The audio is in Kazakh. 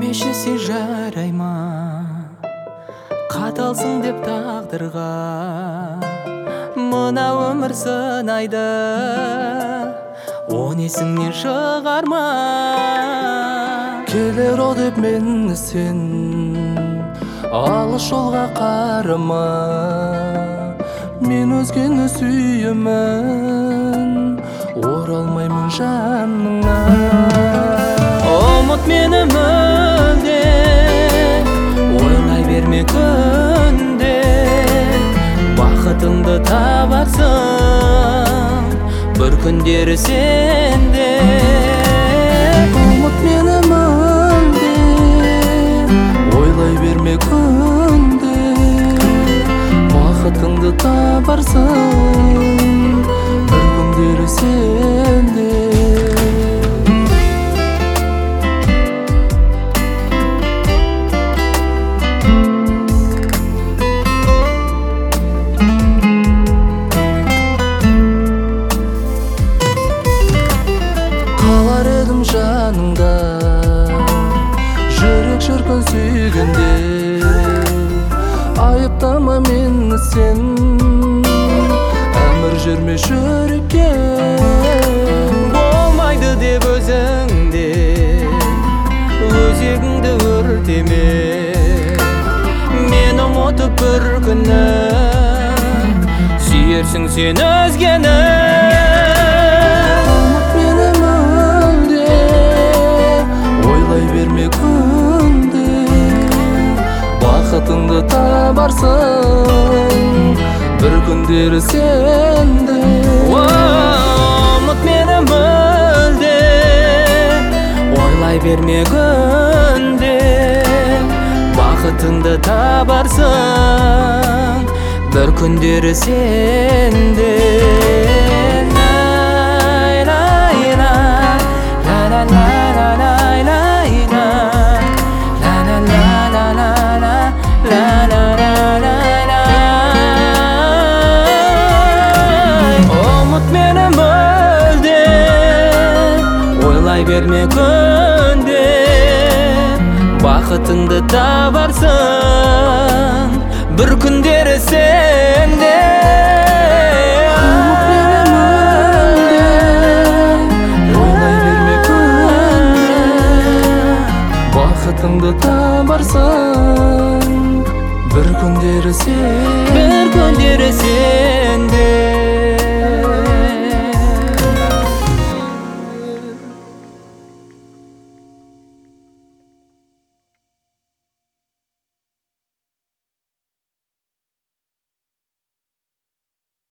демеші жарайма, қаталсың деп тағдырға. Мына өмір сынайды, оны есіңнен шығарма. Келер о деп мені сен алыс жолға қарама. Мен өзгені сүйемін, оралмаймын жаныңа. Ұмыт мені мүлде, ойлай берме күнде. Бақытыңды табарсың, бір күндері сенде. Ұмыт мені мүлде, ойлай берме күнде. Бақытыңды табарсың, бір күндері сенде. Қалар едім жаныңда, жүрек шіркін сүйгенде. Айыптама мені сен, әмір жүрме жүрекке. Болмайды деп өзіңде, өзегіңді өртеме. Мен ұмытып бір күні, сүйерсің сен өзгені. Ұмыт мені мүлде, ойлай берме күнде. Бақытыңды табарсың, бір күндері сенде. Ұмыт мені мүлде, ойлай берме күнде. Бақытыңды табарсың, бір күндері сенде. Ұмыт мені мүлде, ойлай берме күнде. Бақытыңды табарсың, бір күндері сенде. Ұмыт мені мүлде, ойлай берме күнде. Бақытыңды табарсың, бір күндері сенде.